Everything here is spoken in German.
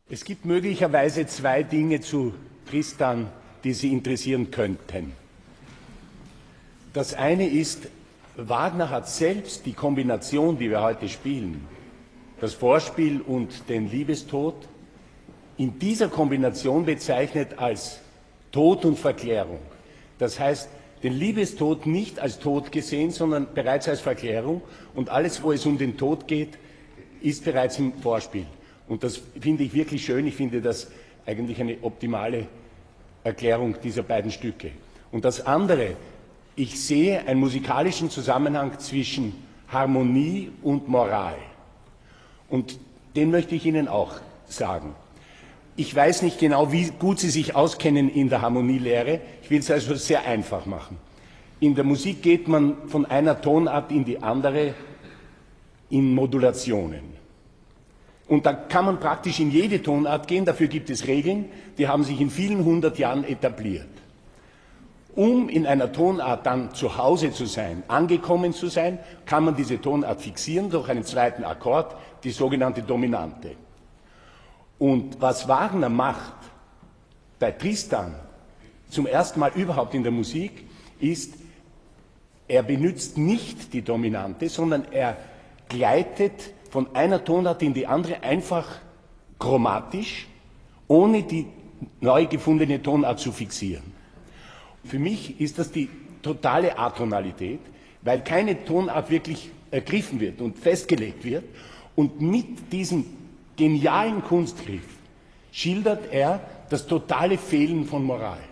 Es gibt möglicherweise zwei Dinge zu Tristan, die Sie interessieren könnten. Das eine ist, Wagner hat selbst die Kombination, die wir heute spielen, das Vorspiel und den Liebestod, in dieser Kombination bezeichnet als Tod und Verklärung. Das heißt, den Liebestod nicht als Tod gesehen, sondern bereits als Verklärung. Und alles, wo es um den Tod geht, ist bereits im Vorspiel. Und das finde ich wirklich schön. Ich finde das eigentlich eine optimale Erklärung dieser beiden Stücke. Und das andere, ich sehe einen musikalischen Zusammenhang zwischen Harmonie und Moral. Und den möchte ich Ihnen auch sagen. Ich weiß nicht genau, wie gut Sie sich auskennen in der Harmonielehre. Ich will es also sehr einfach machen. In der Musik geht man von einer Tonart in die andere in Modulationen. Und da kann man praktisch in jede Tonart gehen. Dafür gibt es Regeln, die haben sich in vielen hundert Jahren etabliert. Um in einer Tonart dann zu Hause zu sein, angekommen zu sein, kann man diese Tonart fixieren durch einen zweiten Akkord, die sogenannte Dominante. Und was Wagner macht bei Tristan zum ersten Mal überhaupt in der Musik, ist, er benutzt nicht die Dominante, sondern er gleitet von einer Tonart in die andere einfach chromatisch, ohne die neu gefundene Tonart zu fixieren. Für mich ist das die totale Atonalität, weil keine Tonart wirklich ergriffen wird und festgelegt wird. Und mit diesem genialen Kunstgriff schildert er das totale Fehlen von Moral.